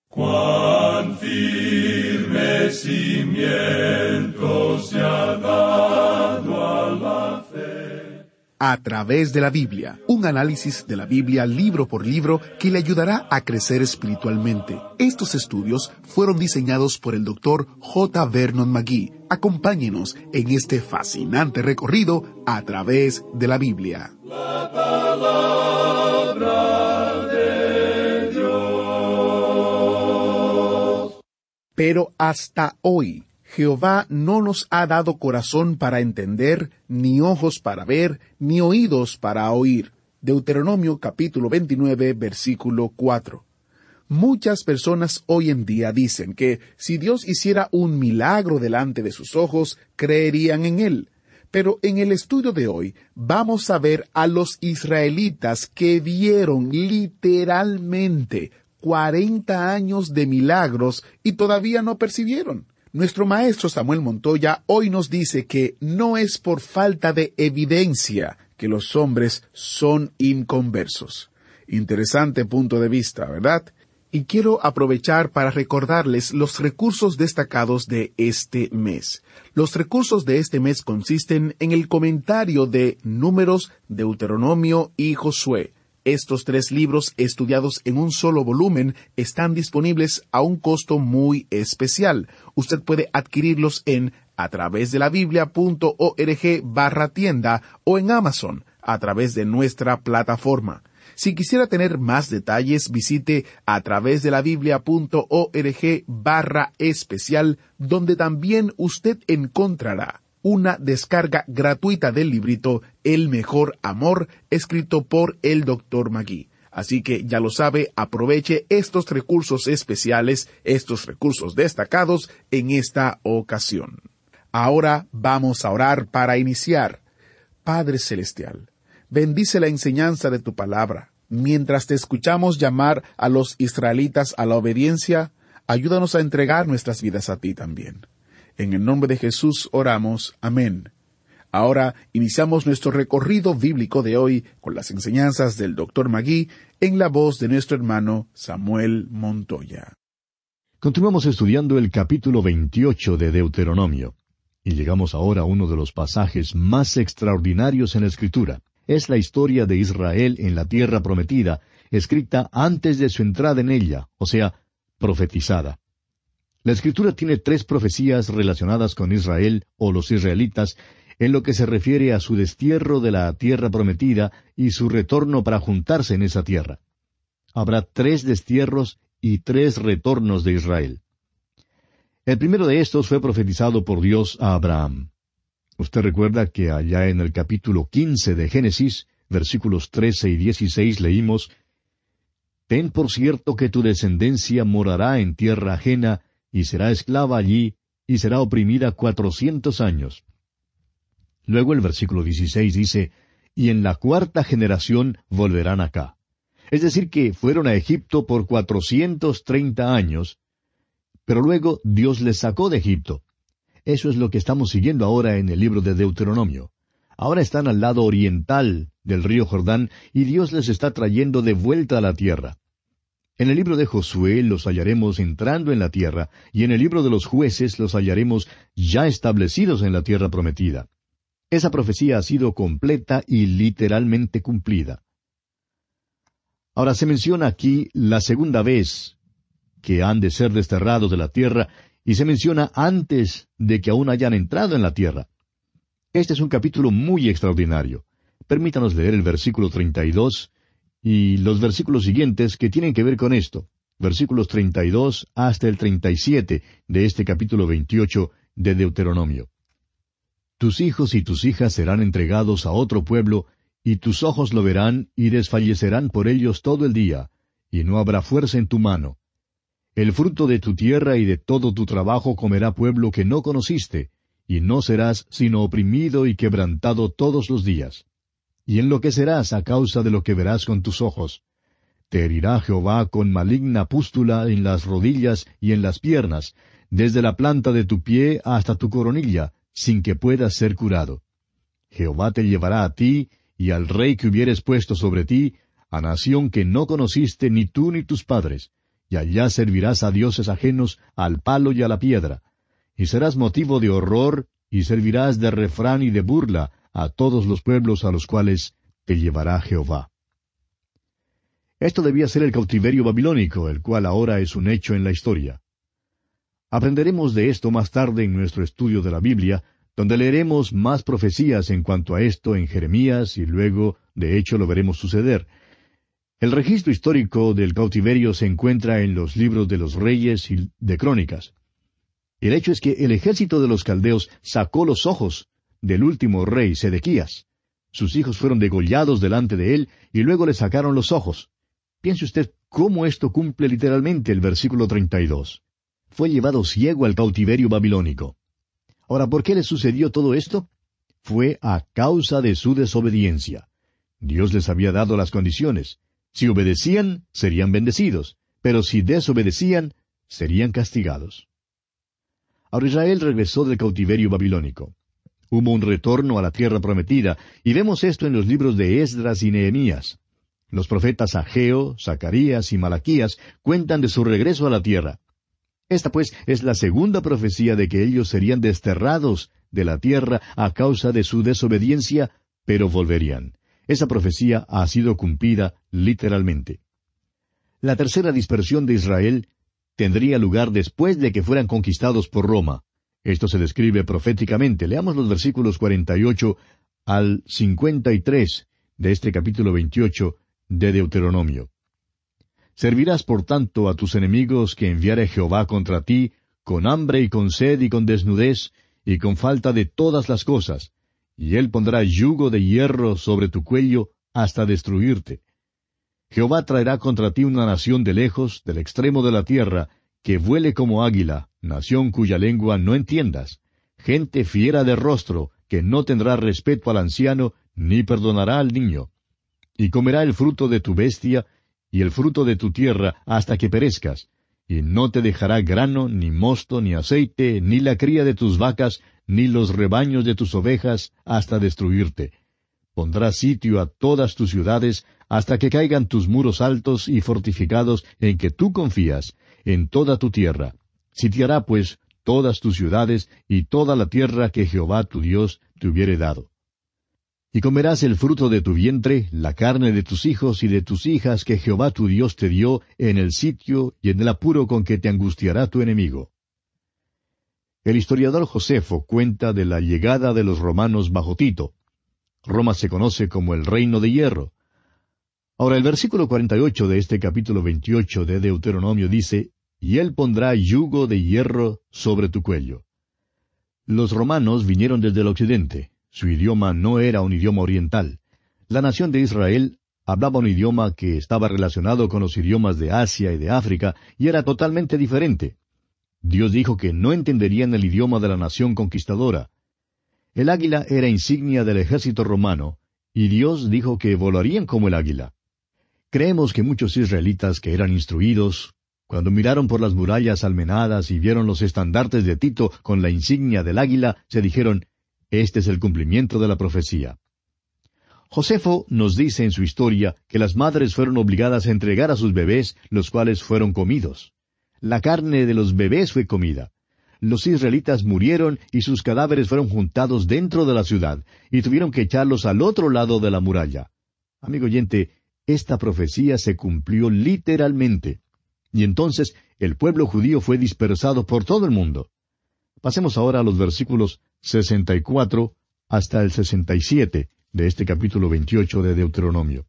Cuán firme cimiento se ha dado a la fe. A través de la Biblia, un análisis de la Biblia libro por libro que le ayudará a crecer espiritualmente. Estos estudios fueron diseñados por el Dr. J. Vernon McGee. Acompáñenos en este fascinante recorrido a través de la Biblia. La palabra de Dios. Pero hasta hoy, Jehová no nos ha dado corazón para entender, ni ojos para ver, ni oídos para oír. Deuteronomio capítulo 29, versículo 4. Muchas personas hoy en día dicen que si Dios hiciera un milagro delante de sus ojos, creerían en él. Pero en el estudio de hoy vamos a ver a los israelitas que vieron literalmente 40 años de milagros y todavía no percibieron. Nuestro maestro Samuel Montoya hoy nos dice que no es por falta de evidencia que los hombres son inconversos. Interesante punto de vista, ¿verdad? Y quiero aprovechar para recordarles los recursos destacados de este mes. Los recursos de este mes consisten en el comentario de Números, Deuteronomio y Josué. Estos 3 libros, estudiados en un solo volumen, están disponibles a un costo muy especial. Usted puede adquirirlos en atravesdelabiblia.org/tienda o en Amazon, a través de nuestra plataforma. Si quisiera tener más detalles, visite atravesdelabiblia.org/especial, donde también usted encontrará una descarga gratuita del librito El Mejor Amor, escrito por el Dr. McGee. Así que ya lo sabe, aproveche estos recursos especiales, estos recursos destacados en esta ocasión. Ahora vamos a orar para iniciar. Padre Celestial, bendice la enseñanza de tu palabra. Mientras te escuchamos llamar a los israelitas a la obediencia, ayúdanos a entregar nuestras vidas a ti también. En el nombre de Jesús oramos. Amén. Ahora iniciamos nuestro recorrido bíblico de hoy con las enseñanzas del Dr. McGee en la voz de nuestro hermano Samuel Montoya. Continuamos estudiando el capítulo 28 de Deuteronomio. Y llegamos ahora a uno de los pasajes más extraordinarios en la Escritura. Es la historia de Israel en la tierra prometida, escrita antes de su entrada en ella, o sea, profetizada. La Escritura tiene 3 profecías relacionadas con Israel o los israelitas en lo que se refiere a su destierro de la tierra prometida y su retorno para juntarse en esa tierra. Habrá 3 destierros y 3 retornos de Israel. El primero de estos fue profetizado por Dios a Abraham. Usted recuerda que allá en el capítulo 15 de Génesis, versículos 13 y 16 leímos: «Ten por cierto que tu descendencia morará en tierra ajena, y será esclava allí, y será oprimida 400 años. Luego el versículo 16 dice: «Y en la 4ª generación volverán acá». Es decir, que fueron a Egipto por 430 años, pero luego Dios les sacó de Egipto. Eso es lo que estamos siguiendo ahora en el libro de Deuteronomio. Ahora están al lado oriental del río Jordán, y Dios les está trayendo de vuelta a la tierra. En el libro de Josué los hallaremos entrando en la tierra, y en el libro de los jueces los hallaremos ya establecidos en la tierra prometida. Esa profecía ha sido completa y literalmente cumplida. Ahora se menciona aquí la segunda vez que han de ser desterrados de la tierra, y se menciona antes de que aún hayan entrado en la tierra. Este es un capítulo muy extraordinario. Permítanos leer el versículo 32 y los versículos siguientes que tienen que ver con esto. Versículos 32 hasta el 37 de este capítulo 28 de Deuteronomio. «Tus hijos y tus hijas serán entregados a otro pueblo, y tus ojos lo verán y desfallecerán por ellos todo el día, y no habrá fuerza en tu mano. El fruto de tu tierra y de todo tu trabajo comerá pueblo que no conociste, y no serás sino oprimido y quebrantado todos los días. Y enloquecerás a causa de lo que verás con tus ojos. Te herirá Jehová con maligna pústula en las rodillas y en las piernas, desde la planta de tu pie hasta tu coronilla, sin que puedas ser curado. Jehová te llevará a ti, y al rey que hubieres puesto sobre ti, a nación que no conociste ni tú ni tus padres, y allá servirás a dioses ajenos, al palo y a la piedra. Y serás motivo de horror, y servirás de refrán y de burla a todos los pueblos a los cuales te llevará Jehová. Esto debía ser el cautiverio babilónico, el cual ahora es un hecho en la historia. Aprenderemos de esto más tarde en nuestro estudio de la Biblia, donde leeremos más profecías en cuanto a esto en Jeremías, y luego, de hecho, lo veremos suceder. El registro histórico del cautiverio se encuentra en los libros de los Reyes y de Crónicas. El hecho es que el ejército de los caldeos sacó los ojos del último rey, Sedequías. Sus hijos fueron degollados delante de él, y luego le sacaron los ojos. Piense usted cómo esto cumple literalmente el versículo 32. Fue llevado ciego al cautiverio babilónico. Ahora, ¿por qué le sucedió todo esto? Fue a causa de su desobediencia. Dios les había dado las condiciones. Si obedecían, serían bendecidos, pero si desobedecían, serían castigados. Ahora Israel regresó del cautiverio babilónico. Hubo un retorno a la tierra prometida, y vemos esto en los libros de Esdras y Nehemías. Los profetas Ageo, Zacarías y Malaquías cuentan de su regreso a la tierra. Esta, pues, es la segunda profecía de que ellos serían desterrados de la tierra a causa de su desobediencia, pero volverían. Esa profecía ha sido cumplida literalmente. La tercera dispersión de Israel tendría lugar después de que fueran conquistados por Roma. Esto se describe proféticamente. Leamos los versículos 48 al 53 de este capítulo 28 de Deuteronomio. Servirás por tanto a tus enemigos que enviare Jehová contra ti, con hambre y con sed y con desnudez, y con falta de todas las cosas, y él pondrá yugo de hierro sobre tu cuello hasta destruirte. Jehová traerá contra ti una nación de lejos, del extremo de la tierra, que vuele como águila, nación cuya lengua no entiendas, gente fiera de rostro, que no tendrá respeto al anciano, ni perdonará al niño. Y comerá el fruto de tu bestia, y el fruto de tu tierra, hasta que perezcas, y no te dejará grano, ni mosto, ni aceite, ni la cría de tus vacas, ni los rebaños de tus ovejas, hasta destruirte. Pondrá sitio a todas tus ciudades, hasta que caigan tus muros altos y fortificados en que tú confías, en toda tu tierra. Sitiará, pues, todas tus ciudades y toda la tierra que Jehová tu Dios te hubiere dado. Y comerás el fruto de tu vientre, la carne de tus hijos y de tus hijas que Jehová tu Dios te dio en el sitio y en el apuro con que te angustiará tu enemigo. El historiador Josefo cuenta de la llegada de los romanos bajo Tito. Roma se conoce como el reino de hierro. Ahora el versículo 48 de este capítulo 28 de Deuteronomio dice, «Y él pondrá yugo de hierro sobre tu cuello». Los romanos vinieron desde el occidente. Su idioma no era un idioma oriental. La nación de Israel hablaba un idioma que estaba relacionado con los idiomas de Asia y de África, y era totalmente diferente. Dios dijo que no entenderían el idioma de la nación conquistadora. El águila era insignia del ejército romano, y Dios dijo que volarían como el águila. Creemos que muchos israelitas que eran instruidos, cuando miraron por las murallas almenadas y vieron los estandartes de Tito con la insignia del águila, se dijeron, «Este es el cumplimiento de la profecía». Josefo nos dice en su historia que las madres fueron obligadas a entregar a sus bebés, los cuales fueron comidos. La carne de los bebés fue comida. Los israelitas murieron y sus cadáveres fueron juntados dentro de la ciudad, y tuvieron que echarlos al otro lado de la muralla. Amigo oyente, esta profecía se cumplió literalmente. Y entonces el pueblo judío fue dispersado por todo el mundo. Pasemos ahora a los versículos 64 hasta el 67 de este capítulo 28 de Deuteronomio.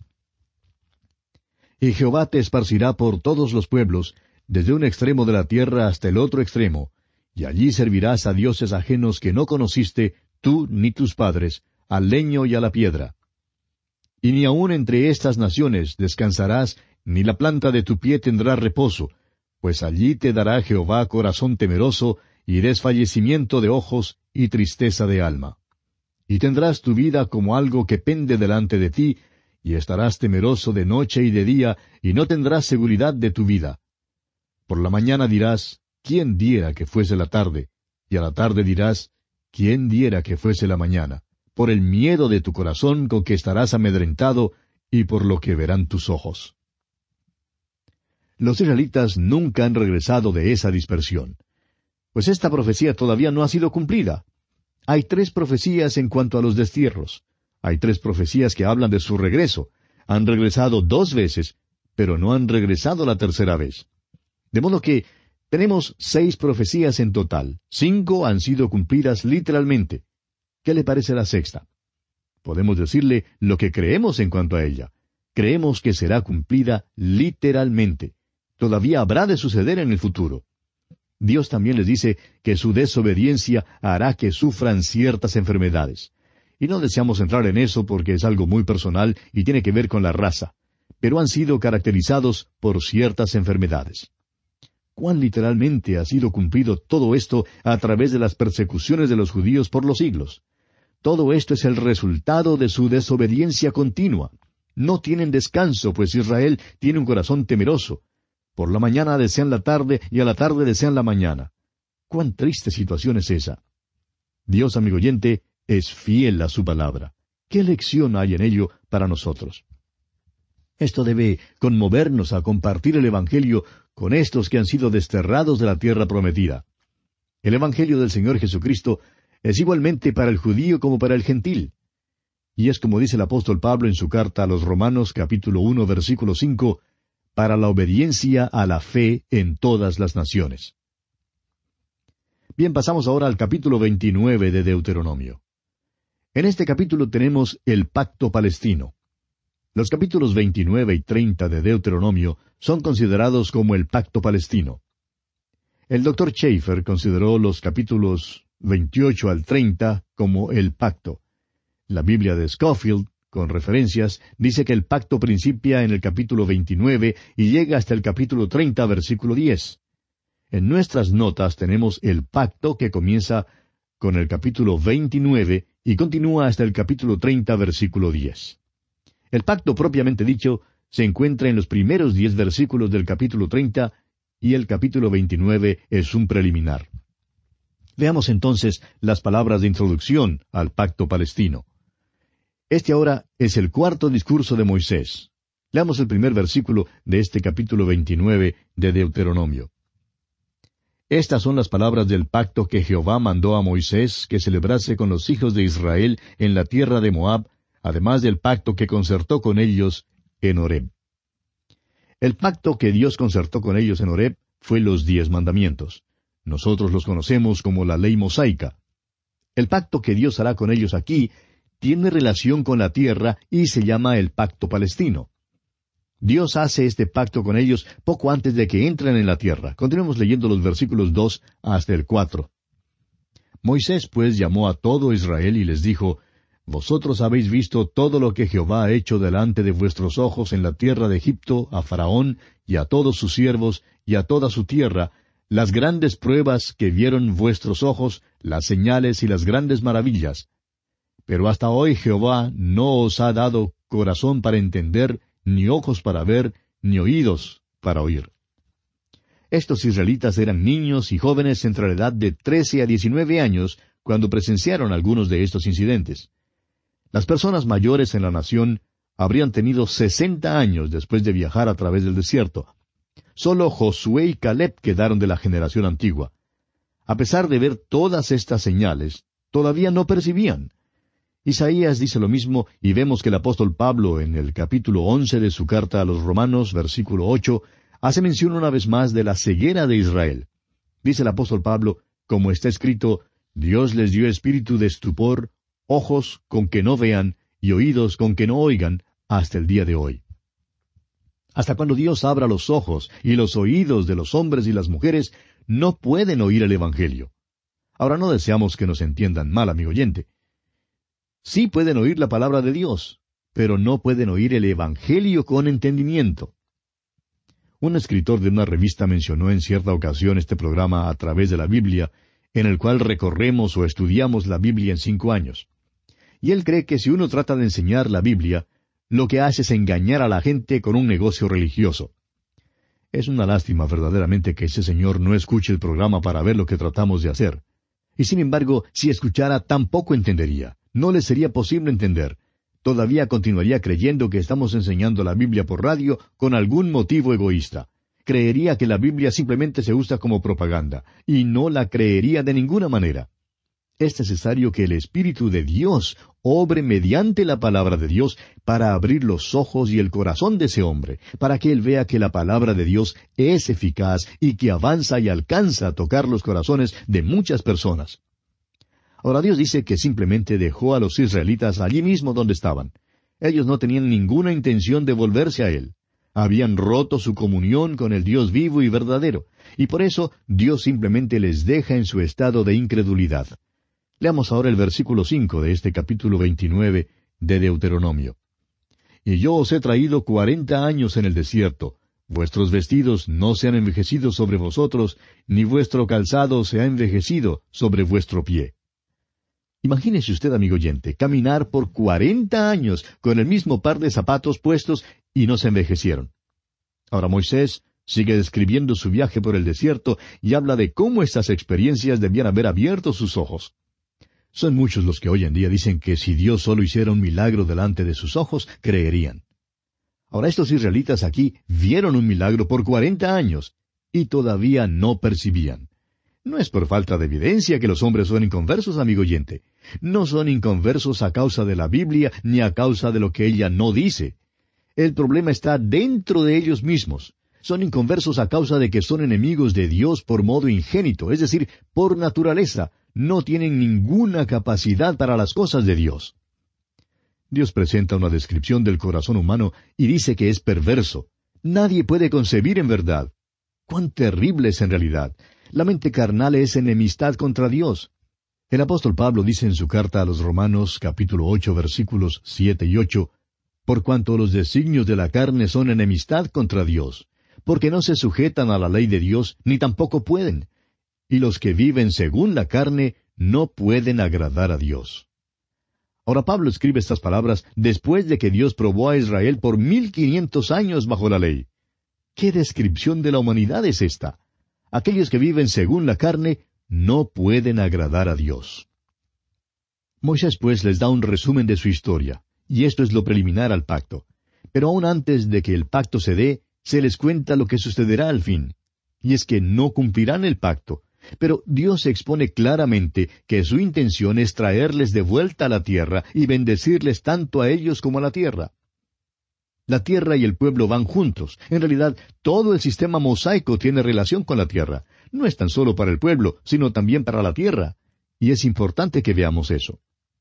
«Y Jehová te esparcirá por todos los pueblos, desde un extremo de la tierra hasta el otro extremo, y allí servirás a dioses ajenos que no conociste, tú ni tus padres, al leño y a la piedra. Y ni aun entre estas naciones descansarás, ni la planta de tu pie tendrá reposo, pues allí te dará Jehová corazón temeroso, y desfallecimiento de ojos, y tristeza de alma. Y tendrás tu vida como algo que pende delante de ti, y estarás temeroso de noche y de día, y no tendrás seguridad de tu vida. Por la mañana dirás, ¿quién diera que fuese la tarde? Y a la tarde dirás, ¿quién diera que fuese la mañana? Por el miedo de tu corazón con que estarás amedrentado, y por lo que verán tus ojos. Los israelitas nunca han regresado de esa dispersión. Pues esta profecía todavía no ha sido cumplida. Hay 3 profecías en cuanto a los destierros. Hay 3 profecías que hablan de su regreso. Han regresado 2 veces, pero no han regresado la tercera vez. De modo que tenemos 6 profecías en total. 5 han sido cumplidas literalmente. ¿Qué le parece la sexta? Podemos decirle lo que creemos en cuanto a ella. Creemos que será cumplida literalmente. Todavía habrá de suceder en el futuro. Dios también les dice que su desobediencia hará que sufran ciertas enfermedades. Y no deseamos entrar en eso porque es algo muy personal y tiene que ver con la raza. Pero han sido caracterizados por ciertas enfermedades. ¿Cuán literalmente ha sido cumplido todo esto a través de las persecuciones de los judíos por los siglos? Todo esto es el resultado de su desobediencia continua. No tienen descanso, pues Israel tiene un corazón temeroso. Por la mañana desean la tarde y a la tarde desean la mañana. ¡Cuán triste situación es esa! Dios, amigo oyente, es fiel a su palabra. ¿Qué lección hay en ello para nosotros? Esto debe conmovernos a compartir el Evangelio con estos que han sido desterrados de la tierra prometida. El Evangelio del Señor Jesucristo es igualmente para el judío como para el gentil. Y es como dice el apóstol Pablo en su carta a los Romanos, capítulo 1, versículo 5, para la obediencia a la fe en todas las naciones. Bien, pasamos ahora al capítulo 29 de Deuteronomio. En este capítulo tenemos el pacto palestino. Los capítulos 29 y 30 de Deuteronomio son considerados como el pacto palestino. El Dr. Schaeffer consideró los capítulos 28 al 30 como el pacto. La Biblia de Scofield, con referencias, dice que el pacto principia en el capítulo 29 y llega hasta el capítulo 30, versículo 10. En nuestras notas tenemos el pacto que comienza con el capítulo 29 y continúa hasta el capítulo 30, versículo 10. El pacto propiamente dicho se encuentra en los primeros 10 versículos del capítulo 30 y el capítulo 29 es un preliminar. Veamos entonces las palabras de introducción al pacto palestino. Este ahora es el 4º discurso de Moisés. Leamos el primer versículo de este capítulo 29 de Deuteronomio. Estas son las palabras del pacto que Jehová mandó a Moisés que celebrase con los hijos de Israel en la tierra de Moab, además del pacto que concertó con ellos en Horeb. El pacto que Dios concertó con ellos en Horeb fue los 10 mandamientos. Nosotros los conocemos como la ley mosaica. El pacto que Dios hará con ellos aquí tiene relación con la tierra y se llama el pacto palestino. Dios hace este pacto con ellos poco antes de que entren en la tierra. Continuemos leyendo los versículos 2 hasta el 4. Moisés pues llamó a todo Israel y les dijo, Vosotros habéis visto todo lo que Jehová ha hecho delante de vuestros ojos en la tierra de Egipto, a Faraón y a todos sus siervos y a toda su tierra, las grandes pruebas que vieron vuestros ojos, las señales y las grandes maravillas. Pero hasta hoy Jehová no os ha dado corazón para entender, ni ojos para ver, ni oídos para oír. Estos israelitas eran niños y jóvenes entre la edad de 13 a 19 años cuando presenciaron algunos de estos incidentes. Las personas mayores en la nación habrían tenido 60 años después de viajar a través del desierto. Solo Josué y Caleb quedaron de la generación antigua. A pesar de ver todas estas señales, todavía no percibían. Isaías dice lo mismo y vemos que el apóstol Pablo en el capítulo 11 de su carta a los Romanos, versículo 8, hace mención una vez más de la ceguera de Israel. Dice el apóstol Pablo, como está escrito, Dios les dio espíritu de estupor, ojos con que no vean y oídos con que no oigan, hasta el día de hoy. Hasta cuando Dios abra los ojos y los oídos de los hombres y las mujeres, no pueden oír el Evangelio. Ahora no deseamos que nos entiendan mal, amigo oyente. Sí pueden oír la palabra de Dios, pero no pueden oír el Evangelio con entendimiento. Un escritor de una revista mencionó en cierta ocasión este programa a través de la Biblia, en el cual recorremos o estudiamos la Biblia en 5 años. Y él cree que si uno trata de enseñar la Biblia, lo que hace es engañar a la gente con un negocio religioso. Es una lástima verdaderamente que ese señor no escuche el programa para ver lo que tratamos de hacer. Y sin embargo, si escuchara, tampoco entendería. No le sería posible entender. Todavía continuaría creyendo que estamos enseñando la Biblia por radio con algún motivo egoísta. creería que la Biblia simplemente se usa como propaganda, y no la creería de ninguna manera. Es necesario que el Espíritu de Dios obre mediante la palabra de Dios para abrir los ojos y el corazón de ese hombre, para que él vea que la palabra de Dios es eficaz y que avanza y alcanza a tocar los corazones de muchas personas. Ahora Dios dice que simplemente dejó a los israelitas allí mismo donde estaban. Ellos no tenían ninguna intención de volverse a Él. Habían roto su comunión con el Dios vivo y verdadero, y por eso Dios simplemente les deja en su estado de incredulidad. Leamos ahora el versículo 5 de este capítulo 29 de Deuteronomio. Y yo os he traído 40 años en el desierto. Vuestros vestidos no se han envejecido sobre vosotros, ni vuestro calzado se ha envejecido sobre vuestro pie. Imagínese usted, amigo oyente, caminar por 40 años con el mismo par de zapatos puestos y no se envejecieron. Ahora Moisés sigue describiendo su viaje por el desierto y habla de cómo estas experiencias debían haber abierto sus ojos. Son muchos los que hoy en día dicen que si Dios solo hiciera un milagro delante de sus ojos, creerían. Ahora estos israelitas aquí vieron un milagro por 40 años y todavía no percibían. No es por falta de evidencia que los hombres son inconversos, amigo oyente. No son inconversos a causa de la Biblia ni a causa de lo que ella no dice. El problema está dentro de ellos mismos. Son inconversos a causa de que son enemigos de Dios por modo ingénito, es decir, por naturaleza. No tienen ninguna capacidad para las cosas de Dios. Dios presenta una descripción del corazón humano y dice que es perverso. Nadie puede concebir en verdad. ¡Cuán terrible es en realidad! La mente carnal es enemistad contra Dios. El apóstol Pablo dice en su carta a los Romanos, capítulo 8, versículos 7 y 8, «Por cuanto los designios de la carne son enemistad contra Dios, porque no se sujetan a la ley de Dios, ni tampoco pueden. Y los que viven según la carne no pueden agradar a Dios». Ahora Pablo escribe estas palabras después de que Dios probó a Israel por 1500 años bajo la ley. ¿Qué descripción de la humanidad es esta? Aquellos que viven según la carne no pueden agradar a Dios. Moisés pues les da un resumen de su historia, y esto es lo preliminar al pacto. Pero aún antes de que el pacto se dé, se les cuenta lo que sucederá al fin. Y es que no cumplirán el pacto. Pero Dios expone claramente que su intención es traerles de vuelta a la tierra y bendecirles tanto a ellos como a la tierra. La tierra y el pueblo van juntos. En realidad, todo el sistema mosaico tiene relación con la tierra. No es tan solo para el pueblo, sino también para la tierra. Y es importante que veamos eso.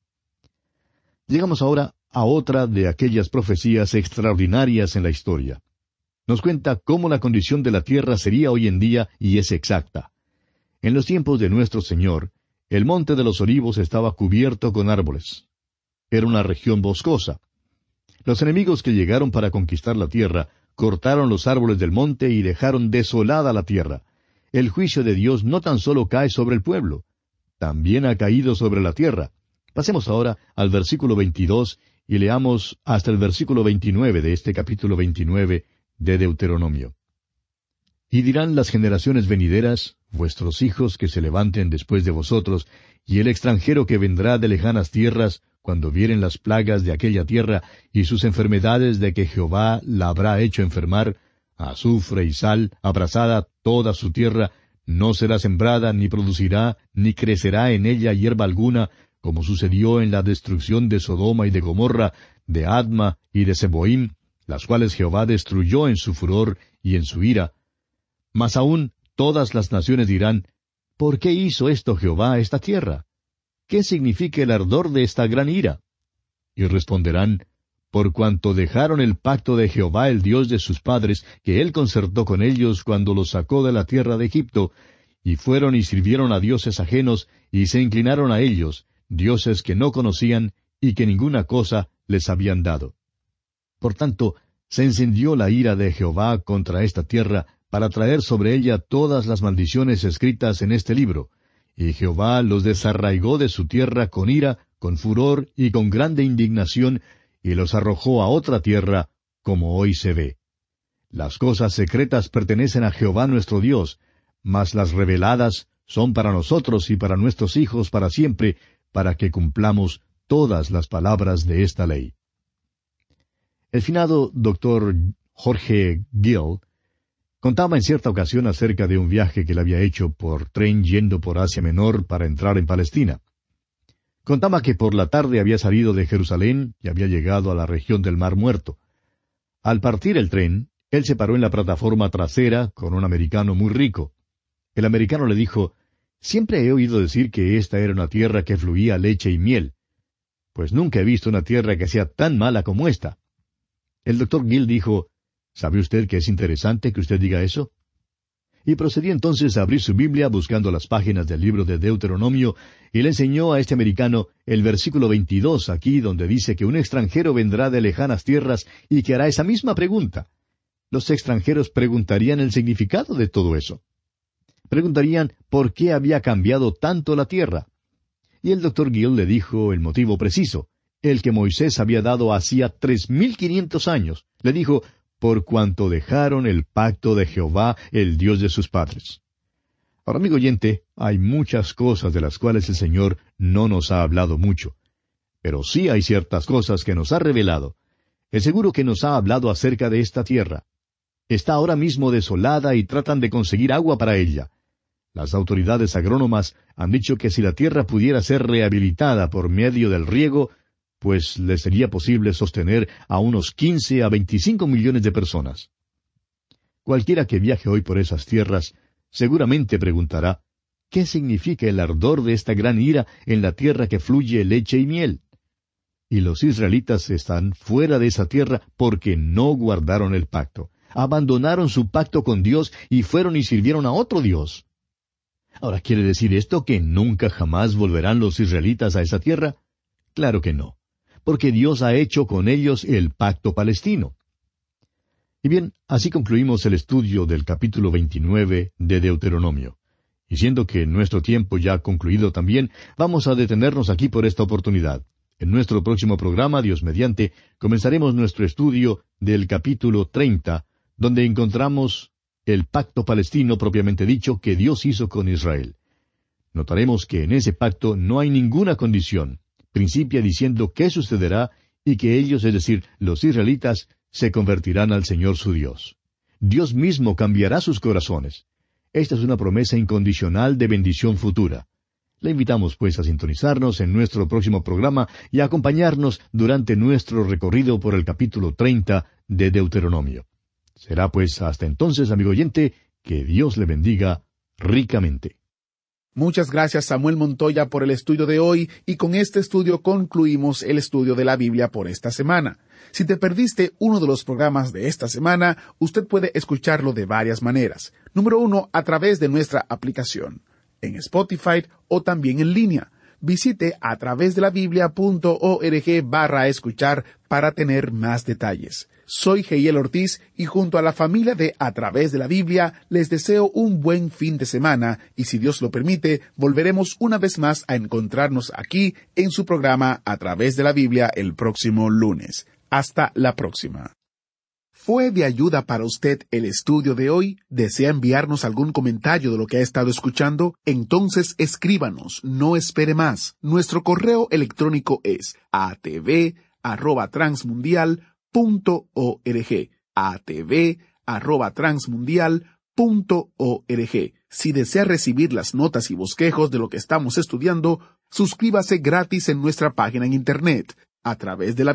Llegamos ahora a otra de aquellas profecías extraordinarias en la historia. Nos cuenta cómo la condición de la tierra sería hoy en día y es exacta. En los tiempos de nuestro Señor, el monte de los Olivos estaba cubierto con árboles. Era una región boscosa. Los enemigos que llegaron para conquistar la tierra cortaron los árboles del monte y dejaron desolada la tierra. El juicio de Dios no tan solo cae sobre el pueblo, también ha caído sobre la tierra. Pasemos ahora al versículo 22 y leamos hasta el versículo 29 de este capítulo 29 de Deuteronomio. Y dirán las generaciones venideras, vuestros hijos que se levanten después de vosotros, y el extranjero que vendrá de lejanas tierras, cuando vieren las plagas de aquella tierra y sus enfermedades de que Jehová la habrá hecho enfermar, azufre y sal, abrasada toda su tierra, no será sembrada, ni producirá, ni crecerá en ella hierba alguna, como sucedió en la destrucción de Sodoma y de Gomorra, de Adma y de Seboim, las cuales Jehová destruyó en su furor y en su ira. Mas aún todas las naciones dirán, ¿por qué hizo esto Jehová a esta tierra? ¿Qué significa el ardor de esta gran ira? Y responderán, por cuanto dejaron el pacto de Jehová el Dios de sus padres, que él concertó con ellos cuando los sacó de la tierra de Egipto, y fueron y sirvieron a dioses ajenos, y se inclinaron a ellos, dioses que no conocían, y que ninguna cosa les habían dado. Por tanto, se encendió la ira de Jehová contra esta tierra, para traer sobre ella todas las maldiciones escritas en este libro. Y Jehová los desarraigó de su tierra con ira, con furor y con grande indignación, y los arrojó a otra tierra, como hoy se ve. Las cosas secretas pertenecen a Jehová nuestro Dios, mas las reveladas son para nosotros y para nuestros hijos para siempre, para que cumplamos todas las palabras de esta ley. El finado Dr. Jorge Gill Contaba en cierta ocasión acerca de un viaje que él había hecho por tren yendo por Asia Menor para entrar en Palestina. Contaba que por la tarde había salido de Jerusalén y había llegado a la región del Mar Muerto. Al partir el tren, él se paró en la plataforma trasera con un americano muy rico. El americano le dijo: «Siempre he oído decir que esta era una tierra que fluía leche y miel. Pues nunca he visto una tierra que sea tan mala como esta». El doctor Gill dijo: «¿Sabe usted que es interesante que usted diga eso?». Y procedió entonces a abrir su Biblia buscando las páginas del libro de Deuteronomio, y le enseñó a este americano el versículo 22 aquí, donde dice que un extranjero vendrá de lejanas tierras y que hará esa misma pregunta. Los extranjeros preguntarían el significado de todo eso. Preguntarían por qué había cambiado tanto la tierra. Y el doctor Gill le dijo el motivo preciso, el que Moisés había dado hacía 3,500 años. Le dijo: «Por cuanto dejaron el pacto de Jehová, el Dios de sus padres». Ahora, amigo oyente, hay muchas cosas de las cuales el Señor no nos ha hablado mucho. Pero sí hay ciertas cosas que nos ha revelado. Es seguro que nos ha hablado acerca de esta tierra. Está ahora mismo desolada y tratan de conseguir agua para ella. Las autoridades agrónomas han dicho que si la tierra pudiera ser rehabilitada por medio del riego, pues le sería posible sostener a unos 15 a 25 millones de personas. Cualquiera que viaje hoy por esas tierras seguramente preguntará: ¿qué significa el ardor de esta gran ira en la tierra que fluye leche y miel? Y los israelitas están fuera de esa tierra porque no guardaron el pacto. Abandonaron su pacto con Dios y fueron y sirvieron a otro Dios. Ahora, ¿quiere decir esto que nunca jamás volverán los israelitas a esa tierra? Claro que no, porque Dios ha hecho con ellos el pacto palestino. Y bien, así concluimos el estudio del capítulo 29 de Deuteronomio. Y siendo que nuestro tiempo ya ha concluido también, vamos a detenernos aquí por esta oportunidad. En nuestro próximo programa, Dios mediante, comenzaremos nuestro estudio del capítulo 30, donde encontramos el pacto palestino propiamente dicho que Dios hizo con Israel. Notaremos que en ese pacto no hay ninguna condición. Principia diciendo qué sucederá y que ellos, es decir, los israelitas, se convertirán al Señor su Dios. Dios mismo cambiará sus corazones. Esta es una promesa incondicional de bendición futura. Le invitamos pues a sintonizarnos en nuestro próximo programa y a acompañarnos durante nuestro recorrido por el capítulo 30 de Deuteronomio. Será pues hasta entonces, amigo oyente, que Dios le bendiga ricamente. Muchas gracias, Samuel Montoya, por el estudio de hoy, y con este estudio concluimos el estudio de la Biblia por esta semana. Si te perdiste uno de los programas de esta semana, usted puede escucharlo de varias maneras. Número 1, a través de nuestra aplicación, en Spotify o también en línea. Visite a través de la biblia.org/escuchar para tener más detalles. Soy Heiel Ortiz y junto a la familia de A Través de la Biblia les deseo un buen fin de semana y si Dios lo permite, volveremos una vez más a encontrarnos aquí en su programa A Través de la Biblia el próximo lunes. Hasta la próxima. ¿Fue de ayuda para usted el estudio de hoy? ¿Desea enviarnos algún comentario de lo que ha estado escuchando? Entonces escríbanos, no espere más. Nuestro correo electrónico es atv@transmundial.org, atv@transmundial.org. Si desea recibir las notas y bosquejos de lo que estamos estudiando, suscríbase gratis en nuestra página en internet, a través de la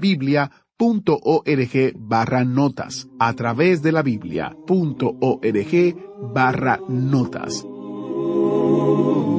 Biblia.org/notas, a través de la Biblia.org/notas.